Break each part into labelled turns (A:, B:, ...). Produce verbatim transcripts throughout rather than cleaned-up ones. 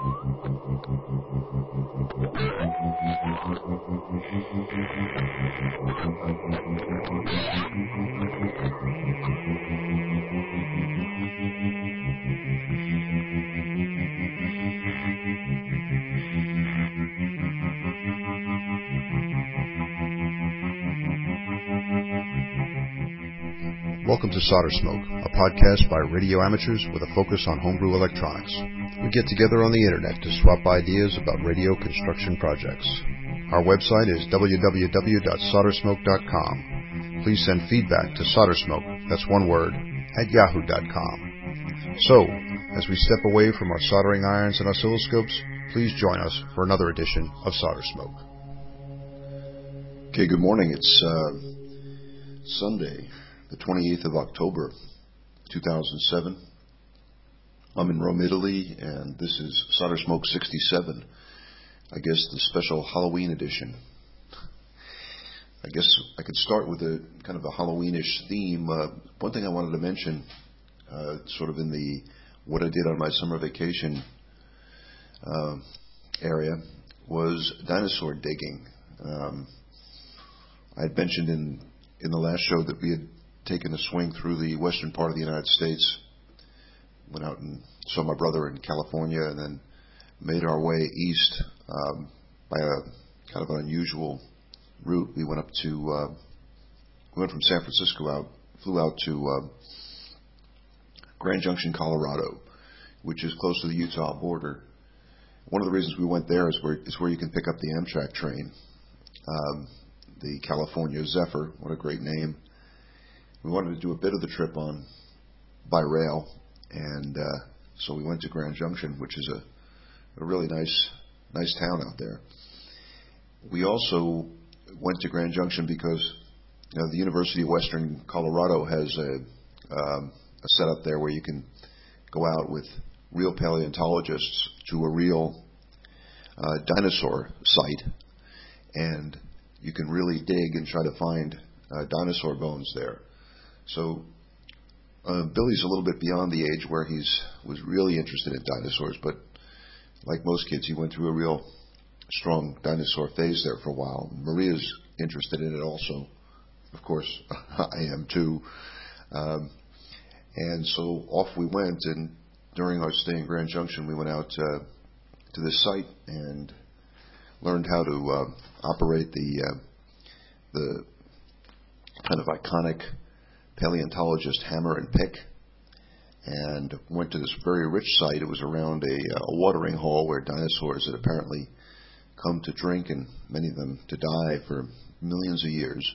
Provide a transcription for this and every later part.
A: Welcome to Solder Smoke, a podcast by radio amateurs with a focus on homebrew electronics. We get together on the internet to swap ideas about radio construction projects. Our website is w w w dot solder smoke dot com. Please send feedback to soldersmoke, that's one word, at yahoo dot com. So, as we step away from our soldering irons and oscilloscopes, please join us for another edition of Solder Smoke. Okay, good morning. It's uh, Sunday, the twenty-eighth of October, two thousand seven. I'm in Rome, Italy, and this is Solder Smoke sixty-seven. I guess the special Halloween edition. I guess I could start with a kind of a Halloweenish theme. Uh, one thing I wanted to mention, uh, sort of in the what I did on my summer vacation uh, area, was dinosaur digging. Um, I had mentioned in in the last show that we had taken a swing through the western part of the United States, went out and saw my brother in California, and then made our way east um, by a kind of an unusual route. We went up to, uh, we went from San Francisco out, flew out to uh, Grand Junction, Colorado, which is close to the Utah border. One of the reasons we went there is where, is where you can pick up the Amtrak train, um, the California Zephyr. What a great name. We wanted to do a bit of the trip on by rail, and uh, so we went to Grand Junction, which is a, a really nice nice town out there. We also went to Grand Junction because you know, the University of Western Colorado has a, um, a setup there where you can go out with real paleontologists to a real uh, dinosaur site, and you can really dig and try to find uh, dinosaur bones there. So uh, Billy's a little bit beyond the age where he's was really interested in dinosaurs, but like most kids, he went through a real strong dinosaur phase there for a while. Maria's interested in it also. Of course, I am too. Um, and so off we went, and during our stay in Grand Junction, we went out uh, to this site and learned how to uh, operate the uh, the kind of iconic paleontologist hammer and pick, and went to this very rich site. It was around a, a watering hole where dinosaurs had apparently come to drink, and many of them to die for millions of years.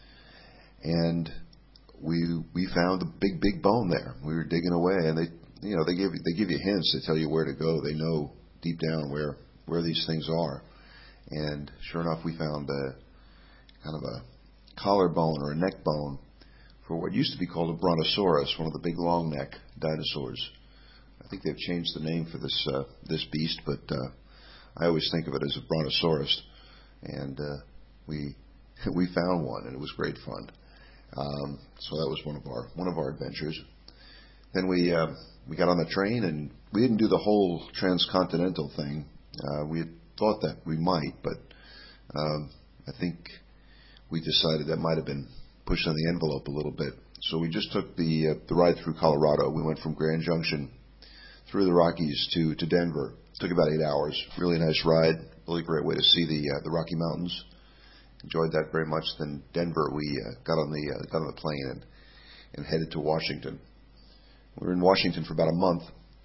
A: And we we found a big big bone there. We were digging away, and they you know they give they give you hints. They tell you where to go. They know deep down where where these things are. And sure enough, we found a kind of a collarbone or a neck bone for what used to be called a brontosaurus, one of the big long neck dinosaurs. I think they've changed the name for this uh, this beast, but uh, I always think of it as a brontosaurus. And uh, we we found one, and it was great fun. Um, so that was one of our one of our adventures. Then we uh, we got on the train, and we didn't do the whole transcontinental thing. Uh, we had thought that we might, but um, I think we decided that might have been pushing the envelope a little bit. So we just took the uh, the ride through Colorado. We went from Grand Junction through the Rockies to, to Denver. It took about eight hours. Really nice ride. Really great way to see the uh, the Rocky Mountains. Enjoyed that very much. Then Denver, we uh, got on the uh, got on the plane and and headed to Washington. We were in Washington for about a month.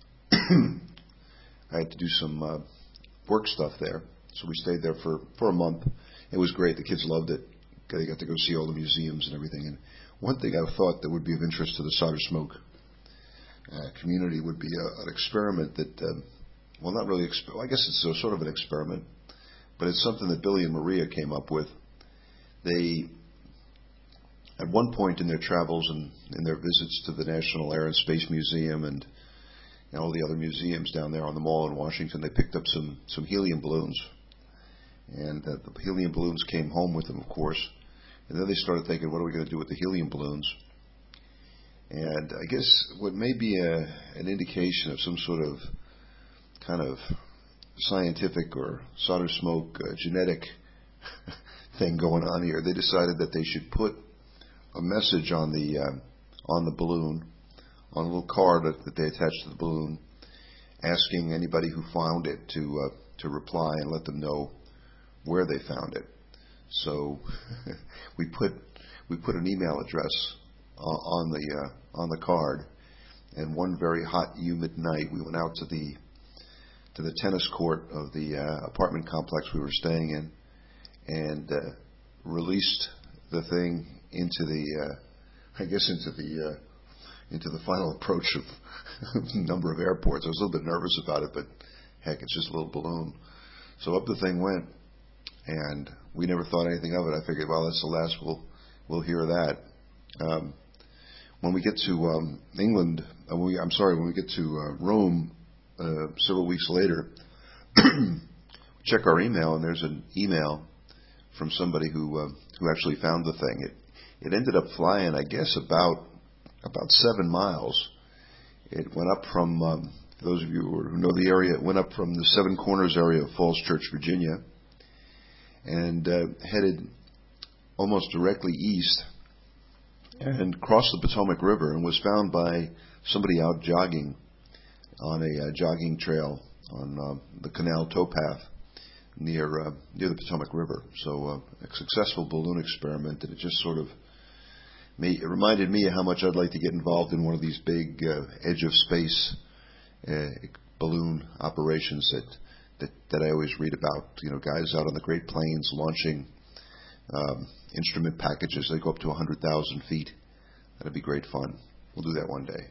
A: I had to do some uh, work stuff there, so we stayed there for, for a month. It was great. The kids loved it. They got to go see all the museums and everything. And one thing I thought that would be of interest to the Solder Smoke uh, community would be a, an experiment that, uh, well, not really, exp- well, I guess it's a, sort of an experiment, but it's something that Billy and Maria came up with. They, at one point in their travels and in their visits to the National Air and Space Museum and, and all the other museums down there on the mall in Washington, they picked up some, some helium balloons. And uh, the helium balloons came home with them, of course. And then they started thinking, what are we going to do with the helium balloons? And I guess what may be a, an indication of some sort of kind of scientific or solder smoke uh, genetic thing going on here. They decided that they should put a message on the uh, on the balloon, on a little card that, that they attached to the balloon, asking anybody who found it to uh, to reply and let them know where they found it. So we put we put an email address on the uh, on the card, and one very hot, humid night, we went out to the to the tennis court of the uh, apartment complex we were staying in, and uh, released the thing into the, uh, I guess into the uh, into the final approach of a number of airports. I was a little bit nervous about it, but heck, it's just a little balloon. So up the thing went, and we never thought anything of it. I figured, well, that's the last we'll we'll hear of that. Um, when we get to um, England, uh, when we, I'm sorry, when we get to uh, Rome uh, several weeks later, check our email, and there's an email from somebody who uh, who actually found the thing. It it ended up flying, I guess, about about seven miles. It went up from, um, for those of you who know the area, it went up from the Seven Corners area of Falls Church, Virginia, and uh, headed almost directly east and crossed the Potomac River and was found by somebody out jogging on a uh, jogging trail on uh, the canal towpath near uh, near the Potomac River. So uh, a successful balloon experiment, and it just sort of made, it reminded me of how much I'd like to get involved in one of these big uh, edge of space uh, balloon operations that, that that I always read about. You know, guys out on the Great Plains launching um, instrument packages. They go up to one hundred thousand feet. That'd be great fun. We'll do that one day.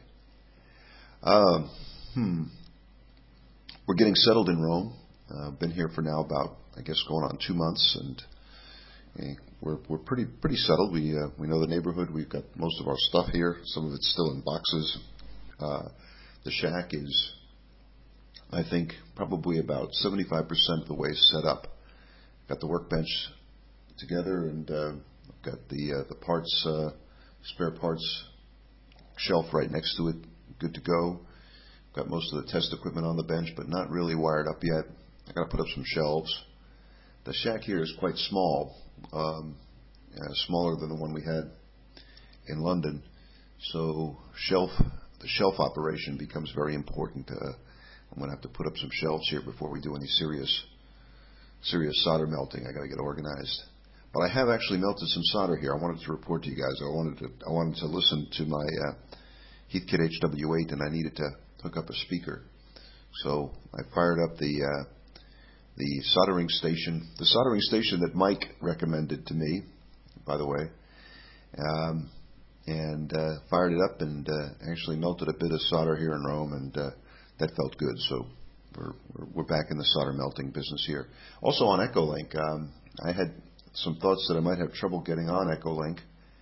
A: Um, hmm. We're getting settled in Rome. Uh, been here for now about, I guess, going on two months, and uh, we're we're pretty pretty settled. We uh, we know the neighborhood. We've got most of our stuff here. Some of it's still in boxes. Uh, the shack is, I think, probably about seventy-five percent of the way set up. Got the workbench together, and uh, got the uh, the parts, uh, spare parts shelf right next to it, good to go. Got most of the test equipment on the bench, but not really wired up yet. I got to put up some shelves. The shack here is quite small, um, uh, smaller than the one we had in London. So shelf, the shelf operation becomes very important. Uh, I'm going to have to put up some shelves here before we do any serious, serious solder melting. I got to get organized. But I have actually melted some solder here. I wanted to report to you guys. I wanted to, I wanted to listen to my uh, Heathkit H W eight, and I needed to hook up a speaker. So I fired up the uh, the soldering station, the soldering station that Mike recommended to me, by the way, um, and uh, fired it up and uh, actually melted a bit of solder here in Rome, and uh, that felt good. So we're, we're we're back in the solder melting business here. Also on Echolink, um, I had some thoughts that I might have trouble getting on Echolink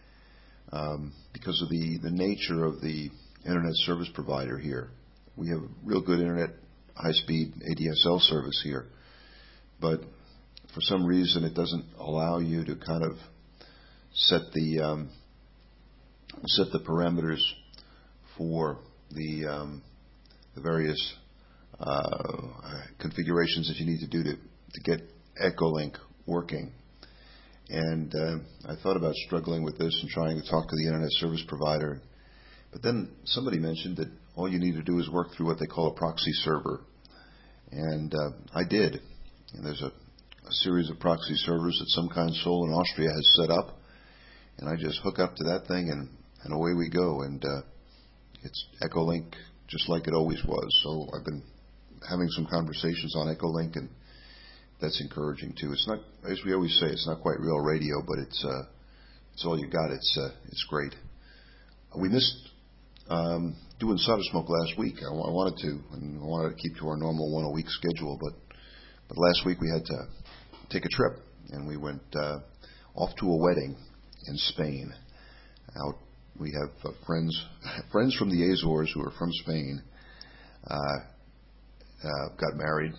A: um, because of the, the nature of the internet service provider here. We have real good internet, high-speed A D S L service here, but for some reason it doesn't allow you to kind of set the um, set the parameters for the um, the various uh, configurations that you need to do to, to get Echolink working. And uh, I thought about struggling with this and trying to talk to the internet service provider. But then somebody mentioned that all you need to do is work through what they call a proxy server. And uh, I did. And there's a, a series of proxy servers that some kind soul in Austria has set up. And I just hook up to that thing, and, and away we go. And uh, it's Echolink just like it always was. So I've been having some conversations on Echolink, and that's encouraging too. It's not, as we always say, it's not quite real radio, but it's uh, it's all you got. It's uh, it's great. We missed um, doing Solder Smoke last week. I, I wanted to, and I wanted to keep to our normal one a week schedule, but but last week we had to take a trip, and we went uh, off to a wedding in Spain. Out, we have uh, friends friends from the Azores who are from Spain. Uh, uh, got married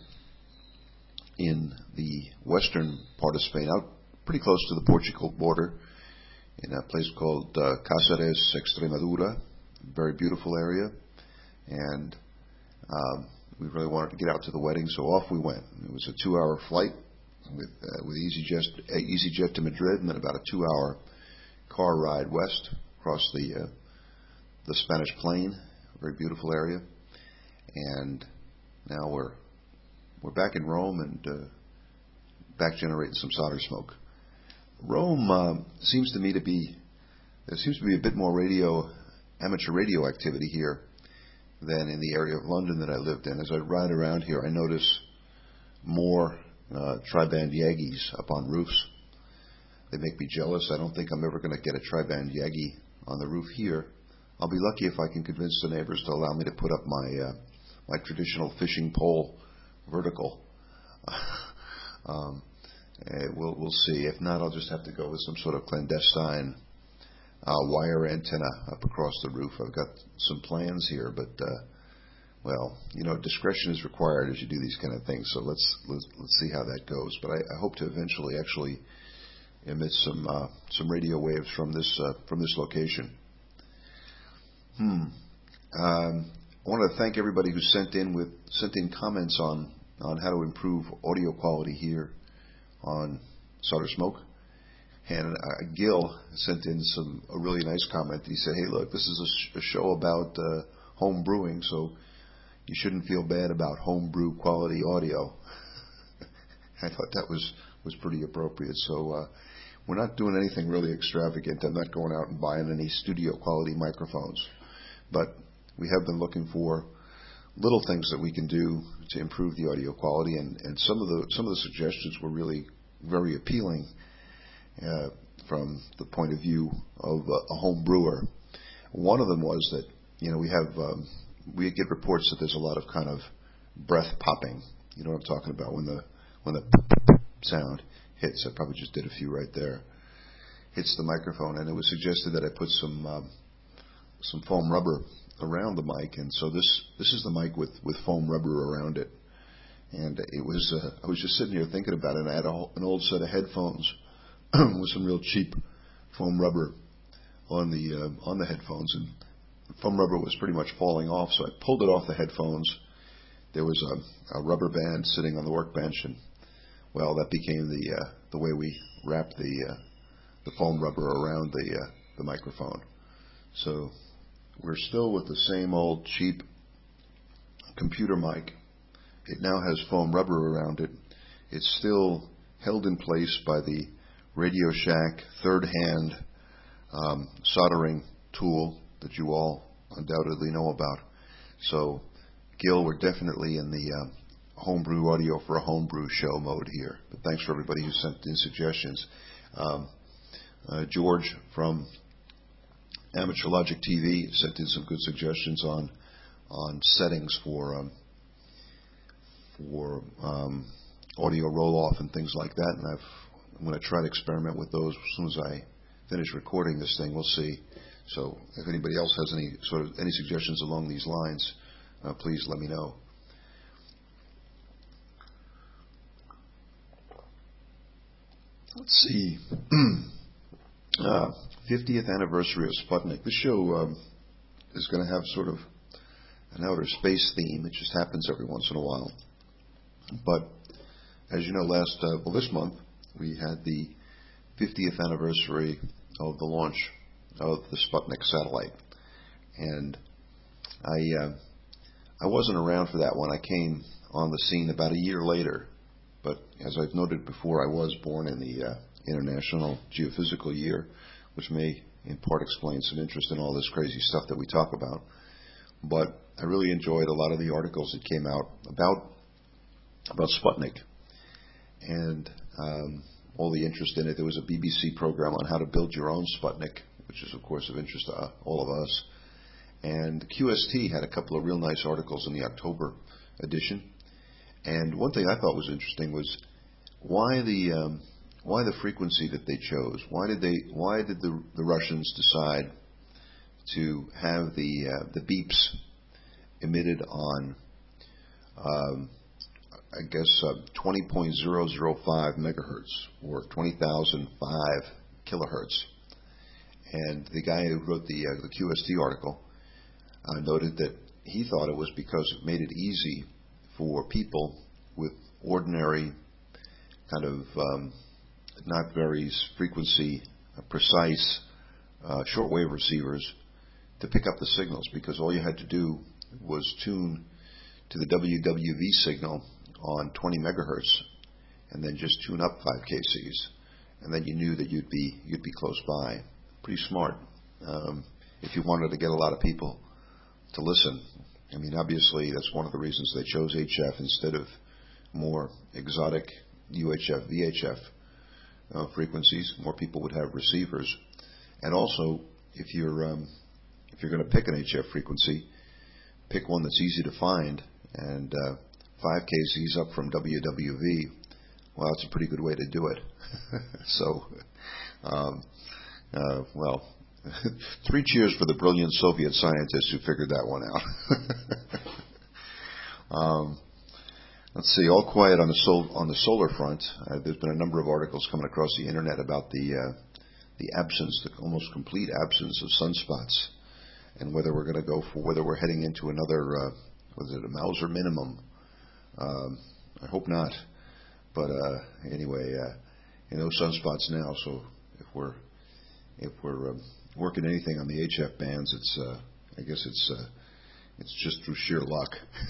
A: in the western part of Spain, out pretty close to the Portugal border, in a place called uh, Cáceres, Extremadura. Very beautiful area. And um, we really wanted to get out to the wedding, so off we went. It was a two-hour flight with uh, with EasyJet, uh, EasyJet to Madrid, and then about a two-hour car ride west across the uh, the Spanish Plain, a very beautiful area. And now we're we're back in Rome and uh, back generating some solder smoke. Rome uh, seems to me to be there seems to be a bit more radio amateur radio activity here than in the area of London that I lived in. As I ride around here, I notice more uh, tri-band Yagis up on roofs. They make me jealous. I don't think I'm ever going to get a tri-band Yagi on the roof here. I'll be lucky if I can convince the neighbors to allow me to put up my uh, my traditional fishing pole vertical. um, we'll we'll see. If not, I'll just have to go with some sort of clandestine uh, wire antenna up across the roof. I've got some plans here, but uh, well, you know, discretion is required as you do these kind of things. So let's let's, let's see how that goes. But I, I hope to eventually actually emit some uh, some radio waves from this uh, from this location. Hmm. Um, I want to thank everybody who sent in with sent in comments on on how to improve audio quality here on Solder Smoke. And uh, Gil sent in some a really nice comment. He said, "Hey, look, this is a, sh- a show about uh, home brewing, so you shouldn't feel bad about home brew quality audio." I thought that was was pretty appropriate. So uh, we're not doing anything really extravagant. I'm not going out and buying any studio quality microphones. But we have been looking for little things that we can do to improve the audio quality, and, and some of the some of the suggestions were really very appealing uh, from the point of view of a, a home brewer. One of them was that you know we have um, we get reports that there's a lot of kind of breath popping. You know what I'm talking about, when the when the sound hits. I probably just did a few right there. Hits the microphone, and it was suggested that I put some um, some foam rubber around the mic, and so this this is the mic with, with foam rubber around it. And it was uh, I was just sitting here thinking about it, and I had a, an old set of headphones with some real cheap foam rubber on the uh, on the headphones, and the foam rubber was pretty much falling off, so I pulled it off the headphones. There was a, a rubber band sitting on the workbench, and well, that became the uh, the way we wrapped the uh, the foam rubber around the uh, the microphone. So we're still with the same old cheap computer mic. It now has foam rubber around it. It's still held in place by the Radio Shack third hand um, soldering tool that you all undoubtedly know about. So, Gil, we're definitely in the uh, homebrew audio for a homebrew show mode here. But thanks for everybody who sent in suggestions. Um, uh, George from Amateur Logic T V sent in some good suggestions on on settings for um, for um, audio roll off and things like that, and I've I'm going to try to experiment with those as soon as I finish recording this thing. We'll see. So if anybody else has any sort of any suggestions along these lines, uh, please let me know. Let's see. uh, fiftieth anniversary of Sputnik. This show um, is going to have sort of an outer space theme. It just happens every once in a while. But as you know, last uh, well this month we had the fiftieth anniversary of the launch of the Sputnik satellite, and I uh, I wasn't around for that one. I came on the scene about a year later. But as I've noted before, I was born in the uh, International Geophysical Year, which may in part explain some interest in all this crazy stuff that we talk about. But I really enjoyed a lot of the articles that came out about about Sputnik and um, all the interest in it. There was a B B C program on how to build your own Sputnik, which is, of course, of interest to uh, all of us. And Q S T had a couple of real nice articles in the October edition. And one thing I thought was interesting was why the um, why the frequency that they chose. Why did they? Why did the the Russians decide to have the uh, the beeps emitted on um, I guess uh, twenty point zero zero five megahertz or twenty thousand five kilohertz? And the guy who wrote the uh, the Q S T article uh, noted that he thought it was because it made it easy for people with ordinary kind of um, not very frequency uh, precise uh, shortwave receivers to pick up the signals, because all you had to do was tune to the W W V signal on twenty megahertz and then just tune up five K Cs, and then you knew that you'd be you'd be close by. Pretty smart um, if you wanted to get a lot of people to listen. I mean, obviously that's one of the reasons they chose H F instead of more exotic U H F, V H F uh, frequencies. More people would have receivers, and also if you're um, if you're going to pick an H F frequency, pick one that's easy to find, and uh, five K Cs up from W W V. Well, that's a pretty good way to do it. so, um, uh, well, three cheers for the brilliant Soviet scientists who figured that one out. um, let's see, all quiet on the sol- on the solar front. Uh, there's been a number of articles coming across the internet about the uh, the absence, the almost complete absence of sunspots, and whether we're going to go for whether we're heading into another, uh, was it a Mauser minimum? Um, I hope not. But uh, anyway, uh, you know, sunspots now. So if we're if we're um, working anything on the H F bands, it's uh, I guess it's uh, it's just through sheer luck.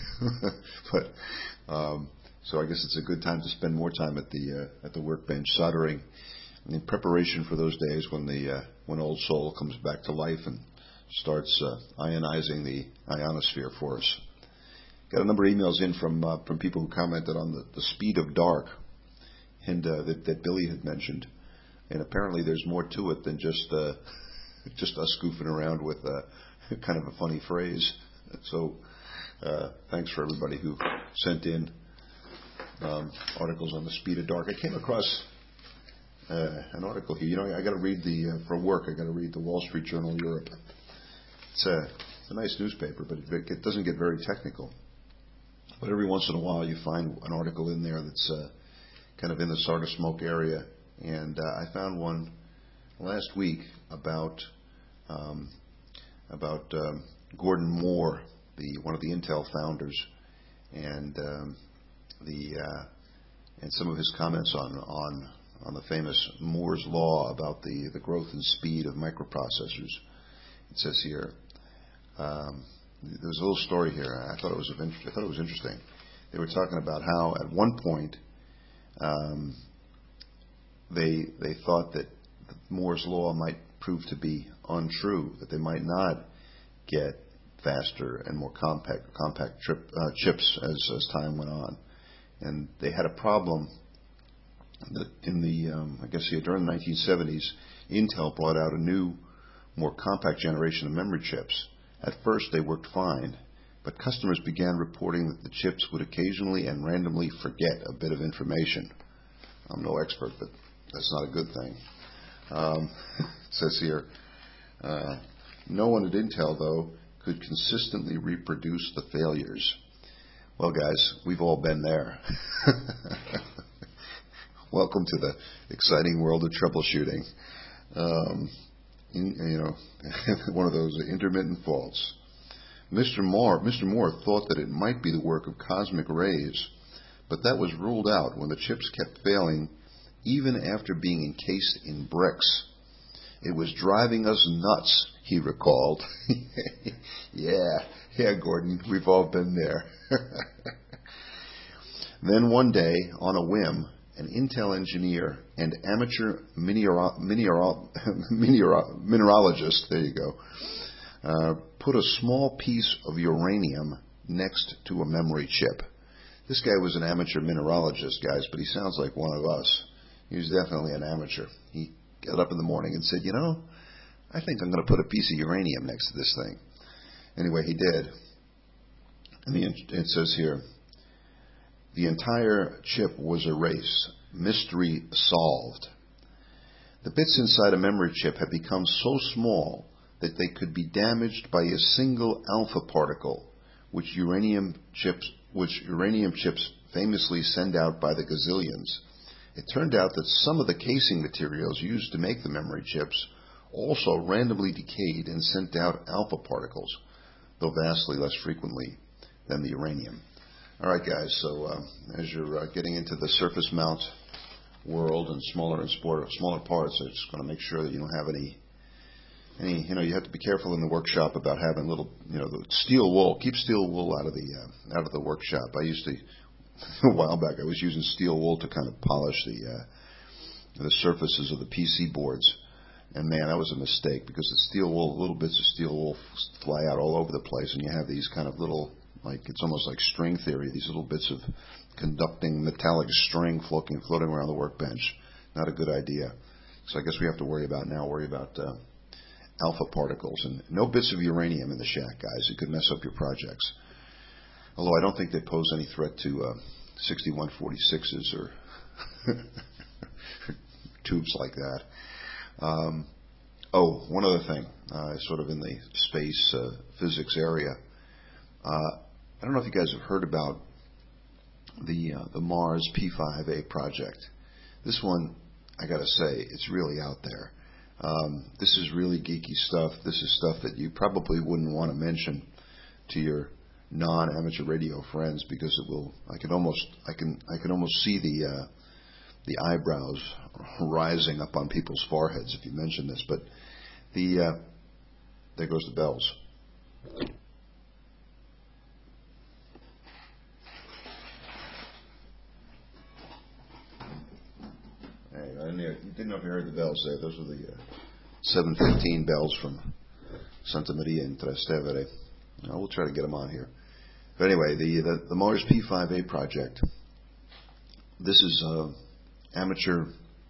A: but um, so I guess it's a good time to spend more time at the uh, at the workbench soldering in preparation for those days when the uh, when Old Sol comes back to life and starts uh, ionizing the ionosphere for us. Got a number of emails in from uh, from people who commented on the, the speed of dark, and uh, that, that Billy had mentioned. And apparently, there's more to it than just uh, just us goofing around with uh, kind of a funny phrase. So, uh, thanks for everybody who sent in um, articles on the speed of dark. I came across uh, an article here. You know, I got to read the uh, for work. I got to read the Wall Street Journal Europe. It's a, it's a nice newspaper, but it, it doesn't get very technical. But every once in a while, you find an article in there that's uh, kind of in the Sarda Smoke area. And uh, I found one last week about um, about um, Gordon Moore, the one of the Intel founders, and um, the uh, and some of his comments on on on the famous Moore's law about the the growth and speed of microprocessors. It says here. Um, There's a little story here. I thought it was of interest. I thought it was interesting. They were talking about how at one point um, they they thought that Moore's law might prove to be untrue, that they might not get faster and more compact compact trip, uh, chips as as time went on, and they had a problem. That in the um, I guess yeah, during the nineteen seventies, Intel brought out a new, more compact generation of memory chips. At first, they worked fine, but customers began reporting that the chips would occasionally and randomly forget a bit of information. I'm no expert, but that's not a good thing. Um, it says here, uh, no one at Intel, though, could consistently reproduce the failures. Well, guys, we've all been there. Welcome to the exciting world of troubleshooting. Um, In, you know, one of those intermittent faults. Mister Moore, Mister Moore thought that it might be the work of cosmic rays, but that was ruled out when the chips kept failing, even after being encased in bricks. It was driving us nuts, he recalled. yeah, yeah, Gordon, we've all been there. Then one day, on a whim, an Intel engineer and amateur mineral, mineral, mineral, mineralogist, there you go, uh, put a small piece of uranium next to a memory chip. This guy was an amateur mineralogist, guys, but he sounds like one of us. He was definitely an amateur. He got up in the morning and said, you know, I think I'm going to put a piece of uranium next to this thing. Anyway, he did. And the, it says here, the entire chip was erased. Mystery solved. The bits inside a memory chip had become so small that they could be damaged by a single alpha particle, which uranium chips, which uranium chips famously send out by the gazillions. It turned out that some of the casing materials used to make the memory chips also randomly decayed and sent out alpha particles, though vastly less frequently than the uranium. All right, guys. So uh, as you're uh, getting into the surface mount world and smaller and sport, smaller parts, I just want to make sure that you don't have any, any. You know, you have to be careful in the workshop about having little, you know, the steel wool. Keep steel wool out of the uh, out of the workshop. I used to a while back. I was using steel wool to kind of polish the uh, the surfaces of the P C boards. And man, that was a mistake because the steel wool, little bits of steel wool fly out all over the place, and you have these kind of little, like it's almost like string theory, these little bits of conducting metallic string floating floating around the workbench. Not a good idea. So I guess we have to worry about now, worry about uh, alpha particles. And no bits of uranium in the shack, guys. It could mess up your projects. Although I don't think they pose any threat to uh, sixty-one forty-sixes or tubes like that. Um, oh, one other thing, uh, sort of in the space uh, physics area. Uh, I don't know if you guys have heard about the uh, the Mars P five A project. This one, I got to say, it's really out there. Um, this is really geeky stuff. This is stuff that you probably wouldn't want to mention to your non-amateur radio friends because it will. I can almost, I can, I can almost see the uh, the eyebrows rising up on people's foreheads if you mention this. But the uh, there goes the bells. Hey, I didn't, you didn't know if you heard the bells there. Those were the uh, seven fifteen bells from Santa Maria in Trastevere. Now, we'll try to get them on here. But anyway, the the, the Mars P five A project. This is uh, amateur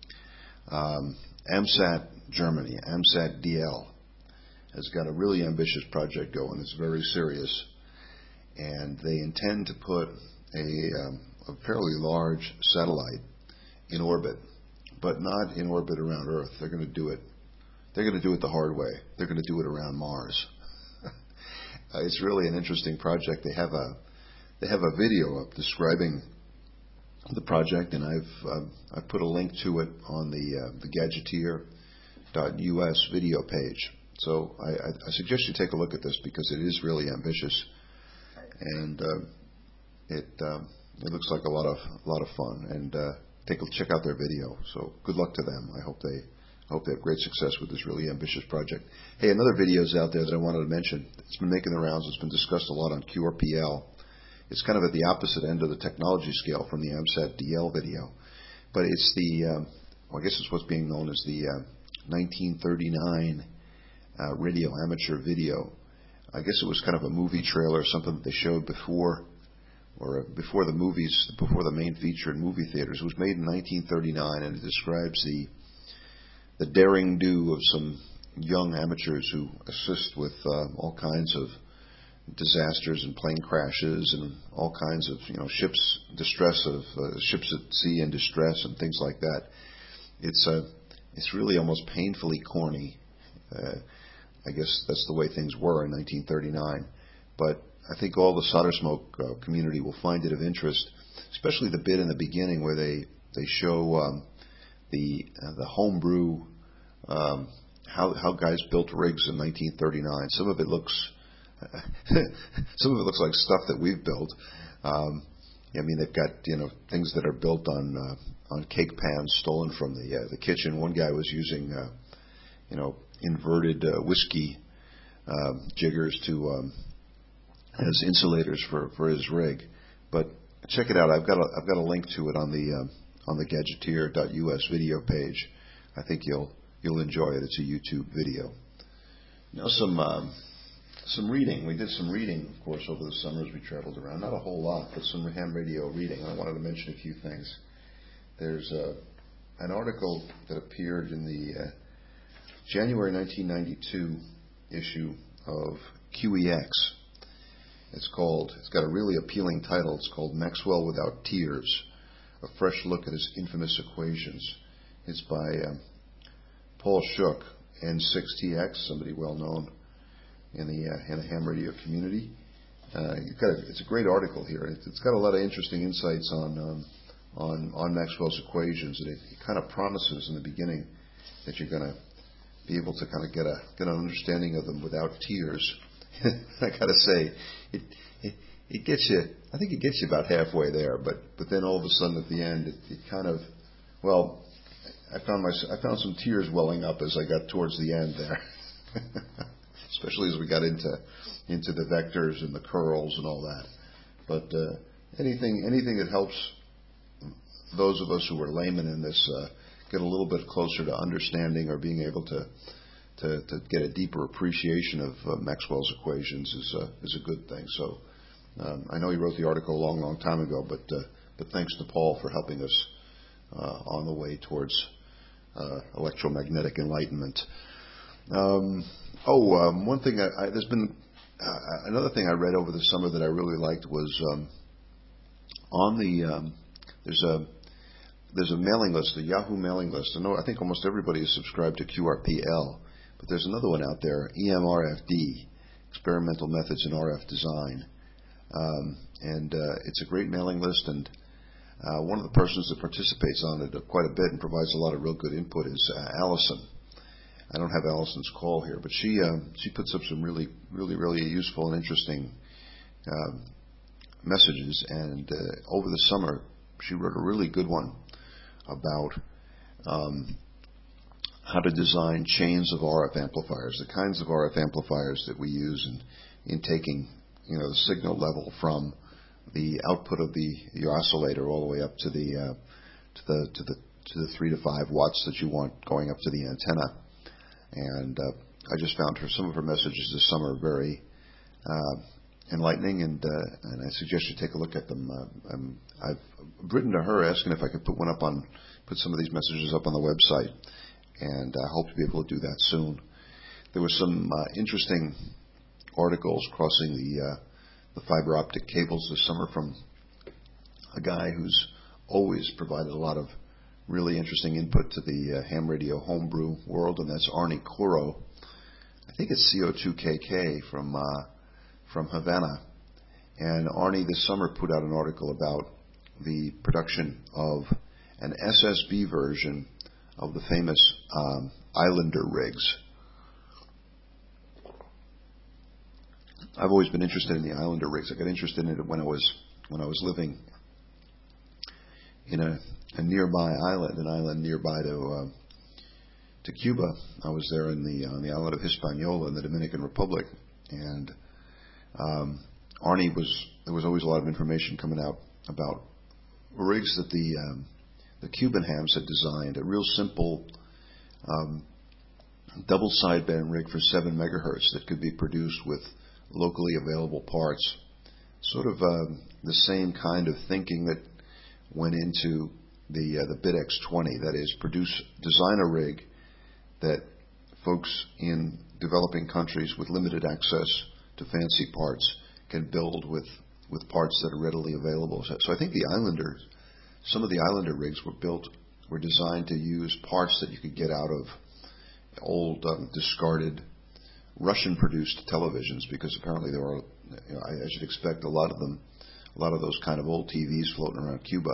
A: um, AMSAT Germany, AMSAT D L, has got a really ambitious project going. It's very serious. And they intend to put a, um, a fairly large satellite in orbit, but not in orbit around Earth. They're going to do it. They're going to do it the hard way. They're going to do it around Mars. uh, it's really an interesting project. They have a they have a video up describing the project, and I've uh, I've put a link to it on the uh, the Gadgeteer dot U S video page. So I, I, I suggest you take a look at this because it is really ambitious, and uh, it um, it looks like a lot of a lot of fun. And uh, take a, check out their video. So good luck to them. I hope they I hope they have great success with this really ambitious project. Hey, another video is out there that I wanted to mention. It's been making the rounds. It's been discussed a lot on Q R P L. It's kind of at the opposite end of the technology scale from the AMSAT D L video. But it's the, um, well, I guess it's what's being known as the uh, nineteen thirty-nine uh, radio amateur video. I guess it was kind of a movie trailer, something that they showed before, or uh, before the movies, before the main feature in movie theaters. It was made in nineteen thirty-nine, and it describes the the daring do of some young amateurs who assist with uh, all kinds of disasters and plane crashes and all kinds of, you know, ships distress of uh, ships at sea in distress and things like that. It's uh, it's really almost painfully corny. Uh, I guess that's the way things were in nineteen thirty-nine. But I think all the solder smoke uh, community will find it of interest, especially the bit in the beginning where they they show um, the uh, the homebrew um, how how guys built rigs in nineteen thirty-nine. Some of it looks Some of it looks like stuff that we've built. Um, I mean, they've got, you know, things that are built on uh, on cake pans stolen from the uh, the kitchen. One guy was using, uh, you know, inverted uh, whiskey uh, jiggers to um, as insulators for, for his rig. But check it out. I've got a, I've got a link to it on the uh, on the Gadgeteer dot U S video page. I think you'll you'll enjoy it. It's a YouTube video. Now some. Um, Some reading. We did some reading, of course, over the summer as we traveled around. Not a whole lot, but some ham radio reading. I wanted to mention a few things. There's uh, an article that appeared in the uh, January nineteen ninety-two issue of Q E X. It's called, it's got a really appealing title. It's called Maxwell Without Tears, a fresh look at his infamous equations. It's by um, Paul Shook, N six T X, somebody well known in the uh, in the ham radio community. Uh, you've got a, it's a great article here. It's, it's got a lot of interesting insights on um, on on Maxwell's equations, and it, it kind of promises in the beginning that you're going to be able to kind of get a get an understanding of them without tears. I got to say, it, it it gets you. I think it gets you about halfway there, but but then all of a sudden at the end, it, it kind of, well, I found my I found some tears welling up as I got towards the end there, especially as we got into into the vectors and the curls and all that. But uh, anything anything that helps those of us who are laymen in this uh, get a little bit closer to understanding or being able to to, to get a deeper appreciation of uh, Maxwell's equations is uh, is a good thing. So. Um, I know he wrote the article a long, long time ago, but uh, but thanks to Paul for helping us uh, on the way towards uh, electromagnetic enlightenment. Um, oh, um, one thing I, I, there's been uh, another thing I read over the summer that I really liked was um, on the um, there's a there's a mailing list, a Yahoo mailing list. I know I think almost everybody is subscribed to Q R P L, but there's another one out there, E M R F D, Experimental Methods in R F Design. Um, and uh, it's a great mailing list, and uh, one of the persons that participates on it quite a bit and provides a lot of real good input is uh, Allison. I don't have Allison's call here, but she uh, she puts up some really, really, really useful and interesting uh, messages. And uh, over the summer, she wrote a really good one about um, how to design chains of R F amplifiers, the kinds of R F amplifiers that we use in, in taking you know, the signal level from the output of the your oscillator all the way up to the uh, to the to the to the three to five watts that you want going up to the antenna. And uh, I just found her some of her messages this summer very uh, enlightening, and uh, and I suggest you take a look at them. Uh, um, I've written to her asking if I could put one up on put some of these messages up on the website, and I hope to be able to do that soon. There was some uh, interesting articles crossing the uh, the fiber optic cables this summer from a guy who's always provided a lot of really interesting input to the uh, ham radio homebrew world, and that's Arnie Coro. I think it's C O two K K from uh, from Havana. And Arnie this summer put out an article about the production of an S S B version of the famous um, Islander rigs. I've always been interested in the Islander rigs. I got interested in it when I was when I was living in a, a nearby island, an island nearby to uh, to Cuba. I was there in the on the island of Hispaniola in the Dominican Republic, and um, Arnie was there was always a lot of information coming out about rigs that the um, the Cuban hams had designed. A real simple um, double sideband rig for seven megahertz that could be produced with locally available parts. Sort of uh, the same kind of thinking that went into the uh, the B I D X twenty. That is, produce design a rig that folks in developing countries with limited access to fancy parts can build with with parts that are readily available. So, so I think the Islander, some of the Islander rigs were built were designed to use parts that you could get out of old um, discarded Russian-produced televisions, because apparently there are, you know, I, I should expect a lot of them, a lot of those kind of old T Vs floating around Cuba.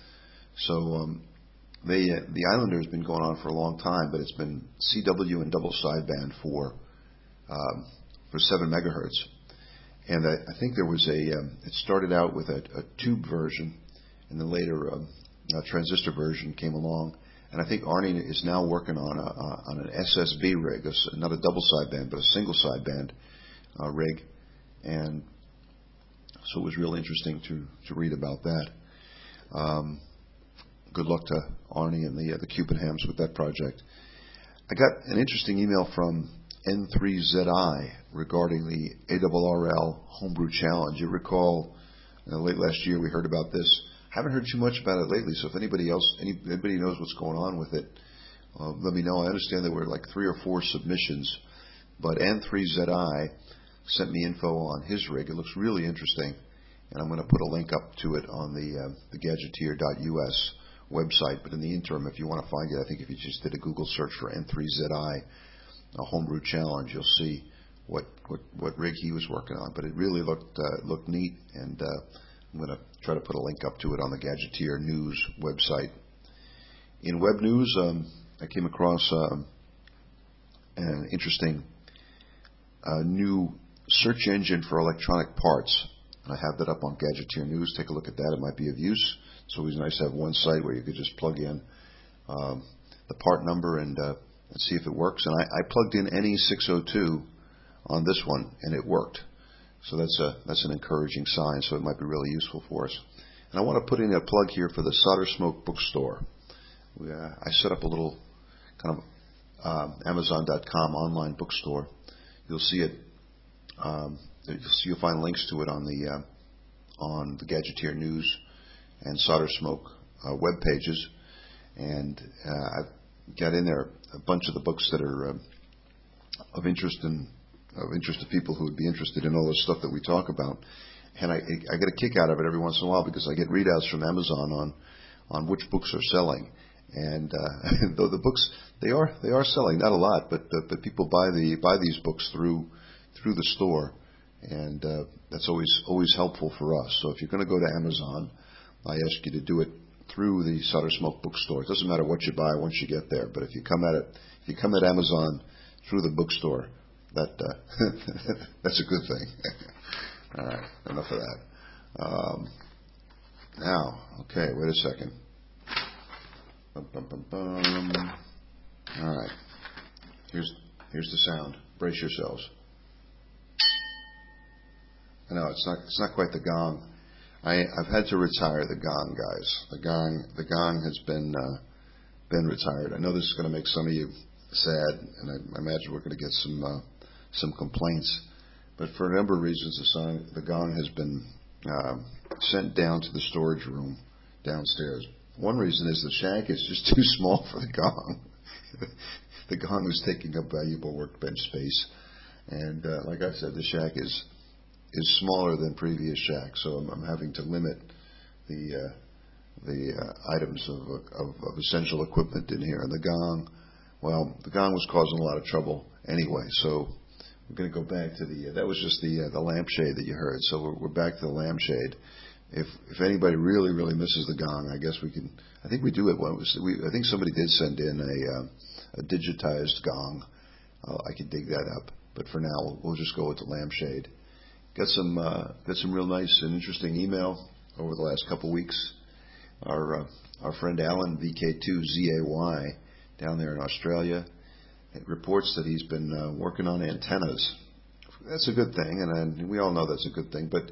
A: So um, they, uh, the Islander has been going on for a long time, but it's been C W and double sideband for um, for seven megahertz. And I, I think there was a, um, it started out with a, a tube version, and then later um, a transistor version came along. And I think Arnie is now working on a uh, on an S S B rig, a, not a double sideband, but a single sideband uh, rig. And so it was real interesting to to read about that. Um, good luck to Arnie and the uh, the Cuban hams with that project. I got an interesting email from N three Z I regarding the A R R L Homebrew Challenge. You recall uh, late last year we heard about this. Haven't heard too much about it lately, so if anybody else, any, anybody knows what's going on with it, uh, let me know. I understand there were like three or four submissions, but N three Z I sent me info on his rig. It looks really interesting, and I'm going to put a link up to it on the uh, the gadgeteer dot U S website. But in the interim, if you want to find it, I think if you just did a Google search for N three Z I, a Homebrew Challenge, you'll see what what, what rig he was working on. But it really looked uh, looked neat, and uh, I'm going to try to put a link up to it on the Gadgeteer News website. In web news, um, I came across um, an interesting uh, new search engine for electronic parts. I have that up on Gadgeteer News. Take a look at that. It might be of use. It's always nice to have one site where you could just plug in um, the part number and, uh, and see if it works. And I, I plugged in N E six oh two on this one, and it worked. So that's a that's an encouraging sign. So it might be really useful for us. And I want to put in a plug here for the Solder Smoke bookstore. We, uh, I set up a little kind of um, Amazon dot com online bookstore. You'll see it. Um, you'll, see, you'll find links to it on the uh, on the Gadgeteer News and Solder Smoke uh, web pages. And uh, I've got in there a bunch of the books that are uh, of interest in of interest to people who would be interested in all the stuff that we talk about. And I, I get a kick out of it every once in a while because I get readouts from Amazon on on which books are selling. And uh, though the books they are they are selling, not a lot, but but, but people buy the buy these books through through the store, and uh, that's always always helpful for us. So if you're going to go to Amazon, I ask you to do it through the Solder Smoke bookstore. It doesn't matter what you buy once you get there, but if you come at it if you come at Amazon through the bookstore, that uh, that's a good thing. All right, enough of that. Um, now, okay, wait a second. Bum, bum, bum, bum. All right, here's here's the sound. Brace yourselves. I know it's not it's not quite the gong. I I've had to retire the gong, guys. The gong the gong has been uh, been retired. I know this is going to make some of you sad, and I, I imagine we're going to get some uh, some complaints. But for a number of reasons, the, song, the gong has been uh, sent down to the storage room downstairs. One reason is the shack is just too small for the gong. The gong is taking up valuable workbench space, and uh, like I said, the shack is is smaller than previous shacks, so I'm, I'm having to limit the uh, the uh, items of, of of essential equipment in here. And the gong, well, the gong was causing a lot of trouble anyway, so we're going to go back to the. Uh, that was just the uh, the lampshade that you heard. So we're, we're back to the lampshade. If if anybody really really misses the gong, I guess we can. I think we do it. Well, we, I think somebody did send in a uh, a digitized gong. Uh, I could dig that up, but for now we'll, we'll just go with the lampshade. Got some uh, got some real nice and interesting email over the last couple weeks. Our uh, our friend Alan V K two Z A Y down there in Australia. It reports that he's been uh, working on antennas. That's a good thing, and, and we all know that's a good thing. But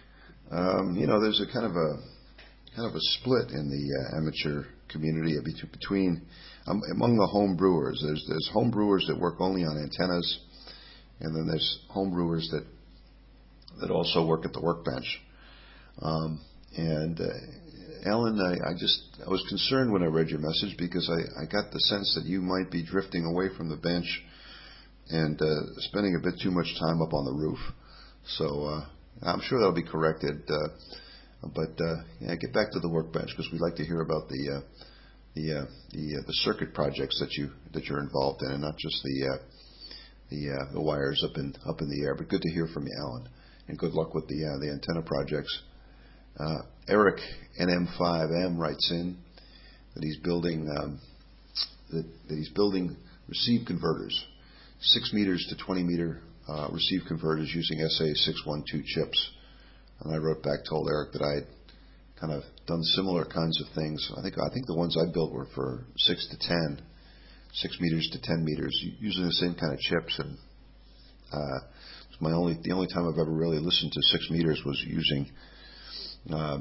A: um, you know, there's a kind of a kind of a split in the uh, amateur community between um, among the home brewers. There's there's home brewers that work only on antennas, and then there's home brewers that that also work at the workbench. Um, and uh, Alan, I, I just I was concerned when I read your message because I, I got the sense that you might be drifting away from the bench and uh, spending a bit too much time up on the roof. So uh, I'm sure that'll be corrected. Uh, but uh, yeah, get back to the workbench because we'd like to hear about the uh, the uh, the, uh, the circuit projects that you that you're involved in, and not just the uh, the uh, the wires up in up in the air. But good to hear from you, Alan, and good luck with the uh, the antenna projects. Uh, Eric N M five M writes in that he's building um, that, that he's building receive converters, six meters to twenty meter uh, receive converters using S A six twelve chips. And I wrote back, told Eric that I had kind of done similar kinds of things. I think I think the ones I built were for six to ten, six meters to ten meters, using the same kind of chips. And uh, it's my only the only time I've ever really listened to six meters was using uh,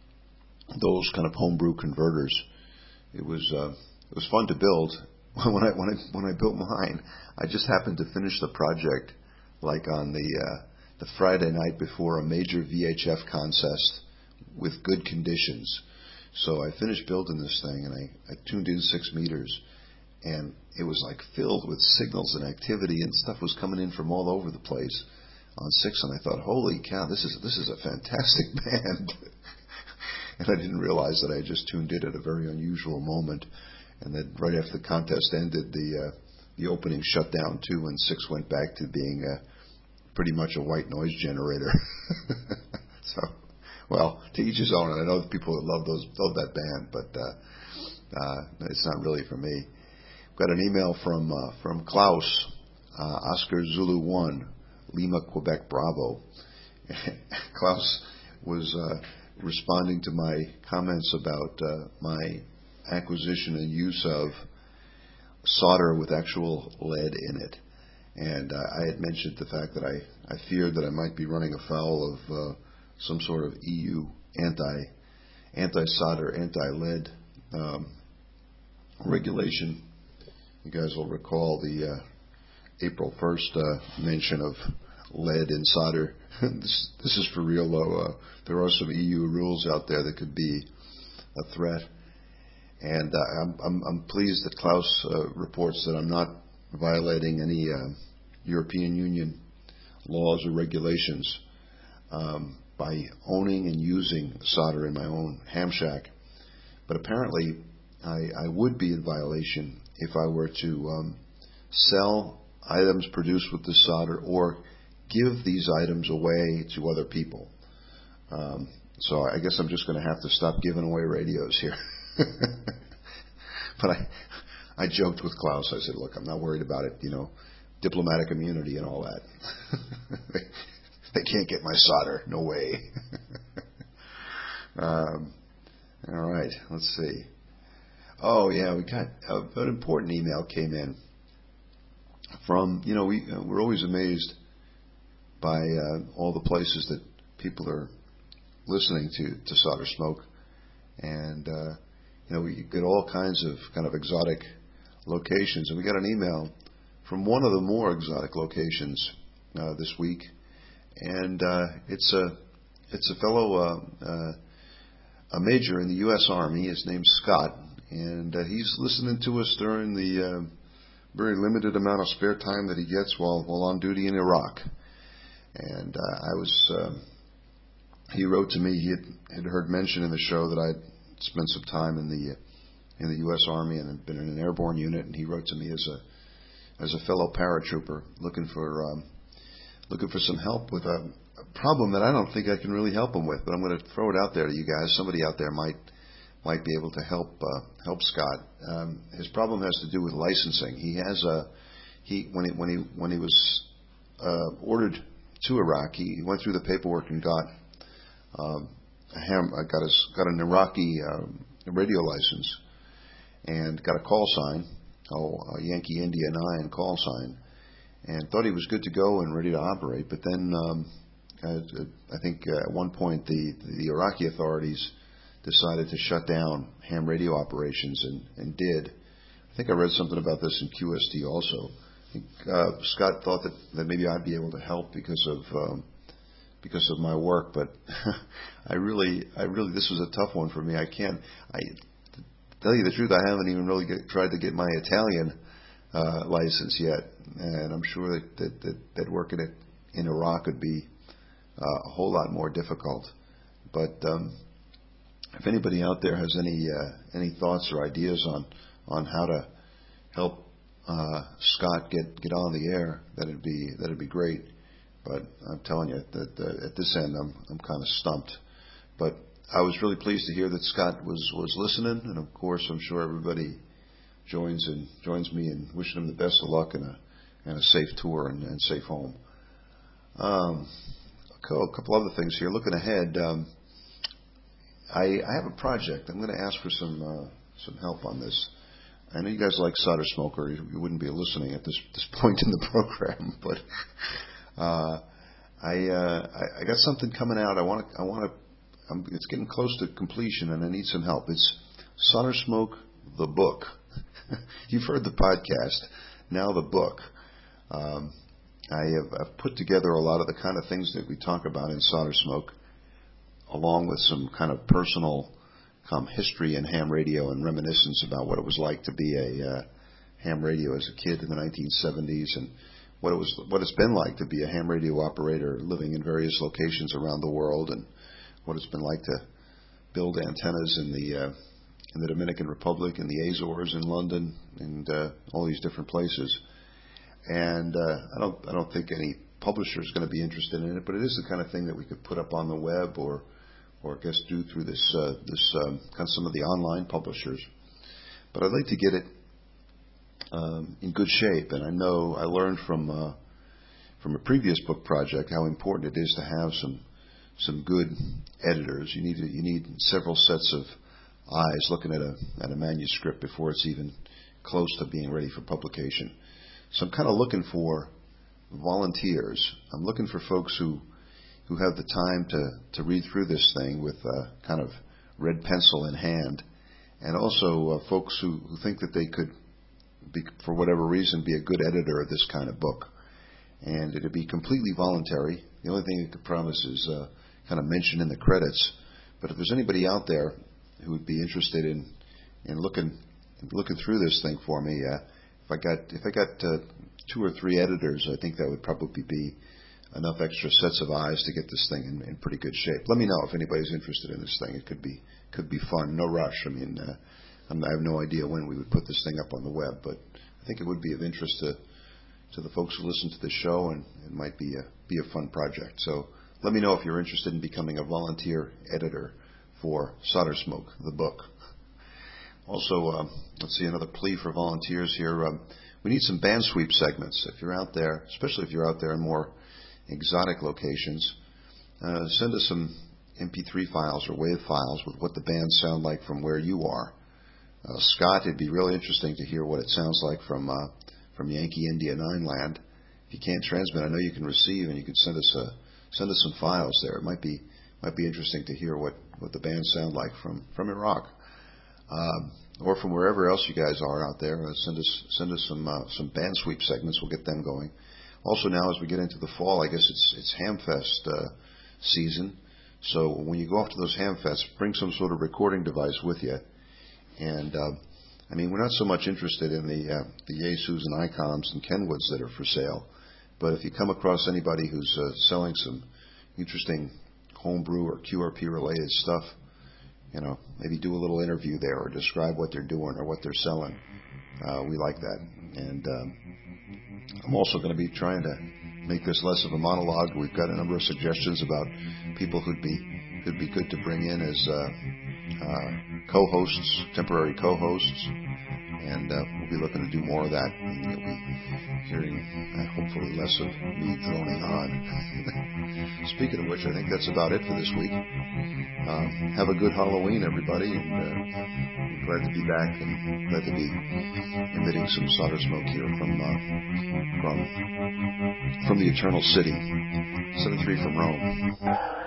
A: those kind of homebrew converters. It was uh, it was fun to build. When I when I when I built mine, I just happened to finish the project like on the uh, the Friday night before a major V H F contest with good conditions. So I finished building this thing, and I, I tuned in six meters, and it was like filled with signals and activity, and stuff was coming in from all over the place on six. And I thought, holy cow, this is this is a fantastic band. And I didn't realize that I just tuned in at a very unusual moment. And then right after the contest ended, the uh, the opening shut down too, and six went back to being uh, pretty much a white noise generator. So, well, to each his own. And I know the people that love those love that band, but uh, uh, it's not really for me. Got an email from uh, from Klaus, uh, Oscar Zulu One, Lima, Quebec, Bravo. Klaus was uh, responding to my comments about uh, my acquisition and use of solder with actual lead in it. And uh, I had mentioned the fact that I, I feared that I might be running afoul of uh, some sort of E U anti, anti-solder, anti-lead um, regulation. You guys will recall the uh, April first uh, mention of lead in solder. this, this is for real, though. Uh, there are some E U rules out there that could be a threat. And uh, I'm, I'm, I'm pleased that Klaus uh, reports that I'm not violating any uh, European Union laws or regulations um, by owning and using solder in my own ham shack. But apparently, I, I would be in violation if I were to um, sell items produced with this solder or give these items away to other people. Um, so I guess I'm just going to have to stop giving away radios here. But I, I joked with Klaus. I said, "Look, I'm not worried about it. You know, diplomatic immunity and all that. they, they can't get my solder. No way." um, all right. Let's see. Oh yeah, we got uh, an important email came in from. You know, we uh, we're always amazed by uh, all the places that people are listening to to Solder Smoke, and uh, you know, we get all kinds of kind of exotic locations. And we got an email from one of the more exotic locations uh, this week, and uh, it's a it's a fellow uh, uh, a major in the U S Army. His name's Scott, and uh, he's listening to us during the uh, very limited amount of spare time that he gets while while on duty in Iraq. And uh, I was uh, he wrote to me. He had, had heard mention in the show that I'd spent some time in the in the U S Army and had been in an airborne unit, and he wrote to me as a as a fellow paratrooper looking for um, looking for some help with a, a problem that I don't think I can really help him with, but I'm going to throw it out there to you guys. Somebody out there might might be able to help uh, help Scott. Um, his problem has to do with licensing. He has a he when he when he when he was uh, ordered to Iraq, he went through the paperwork and got um, a ham, uh, got his got an Iraqi um, radio license and got a call sign, oh, a Yankee India nine call sign, and thought he was good to go and ready to operate. But then um, I, I think uh, at one point the the Iraqi authorities decided to shut down ham radio operations and, and did. I think I read something about this in Q S T also. I think, uh, Scott thought that, that maybe I'd be able to help because of um, because of my work, but I really, I really, this was a tough one for me. I can't, I to tell you the truth, I haven't even really get, tried to get my Italian uh, license yet, and I'm sure that that, that, that working it in Iraq would be uh, a whole lot more difficult. But um, if anybody out there has any uh, any thoughts or ideas on on how to help uh, Scott get get on the air, that'd be that'd be great. But I'm telling you that uh, at this end, I'm I'm kind of stumped. But I was really pleased to hear that Scott was was listening, and of course, I'm sure everybody joins and joins me in wishing him the best of luck and a and a safe tour and, and safe home. Um, a couple other things here. Looking ahead, um, I, I have a project. I'm going to ask for some uh, some help on this. I know you guys like Solder Smoke, or you, you wouldn't be listening at this this point in the program, but. Uh, I, uh, I I got something coming out. I want to. I want to. It's getting close to completion, and I need some help. It's Solder Smoke, the book. You've heard the podcast. Now the book. Um, I have I've put together a lot of the kind of things that we talk about in Solder Smoke, along with some kind of personal um, history in ham radio and reminiscence about what it was like to be a uh, ham radio as a kid in the nineteen seventies and. What it was, what it's been like to be a ham radio operator living in various locations around the world, and what it's been like to build antennas in the uh, in the Dominican Republic, in the Azores, in London, and uh, all these different places. And uh, I don't I don't think any publisher is going to be interested in it, but it is the kind of thing that we could put up on the web, or or I guess do through this uh, this um, kind of some of the online publishers. But I'd like to get it. Um, in good shape, and I know I learned from uh, from a previous book project how important it is to have some some good editors. You need you need several sets of eyes looking at a at a manuscript before it's even close to being ready for publication. So I'm kind of looking for volunteers. I'm looking for folks who who have the time to to read through this thing with a kind of red pencil in hand, and also uh, folks who, who think that they could, be, for whatever reason, be a good editor of this kind of book. And it'd be completely voluntary. The only thing I could promise is uh, kind of mention in the credits. But if there's anybody out there who would be interested in in looking looking through this thing for me, uh, if I got if I got uh, two or three editors, I think that would probably be enough extra sets of eyes to get this thing in, in pretty good shape. Let me know if anybody's interested in this thing. It could be could be fun. No rush. I mean, uh, I'm, I have no idea when we would put this thing up on the web, but I think it would be of interest to to the folks who listen to this show, and it might be a be a fun project. So let me know if you're interested in becoming a volunteer editor for Solder Smoke, the book. Also, uh, let's see, another plea for volunteers here. Um, we need some band sweep segments. If you're out there, especially if you're out there in more exotic locations, uh, send us some M P three files or WAV files with what the bands sound like from where you are. Uh, Scott, it'd be really interesting to hear what it sounds like from uh, from Yankee India nine land. If you can't transmit, I know you can receive, and you can send us a send us some files there. It might be might be interesting to hear what, what the bands sound like from from Iraq, um, or from wherever else you guys are out there. Uh, send us send us some uh, some band sweep segments. We'll get them going. Also, now as we get into the fall, I guess it's it's Hamfest uh, season. So when you go off to those Hamfests, bring some sort of recording device with you. And uh, I mean, we're not so much interested in the uh, the Yaesus and Icoms and Kenwoods that are for sale, but if you come across anybody who's uh, selling some interesting homebrew or Q R P related stuff, you know, maybe do a little interview there or describe what they're doing or what they're selling. Uh, we like that. And um, I'm also going to be trying to make this less of a monologue. We've got a number of suggestions about people who'd be who'd be good to bring in as uh, uh, co-hosts, temporary co-hosts, and uh, we'll be looking to do more of that. And you'll be hearing, uh, hopefully, less of me droning on. Speaking of which, I think that's about it for this week. Um, have a good Halloween, everybody, and uh, I'm glad to be back and glad to be emitting some solder smoke here from uh, from from the Eternal City, seven three from Rome.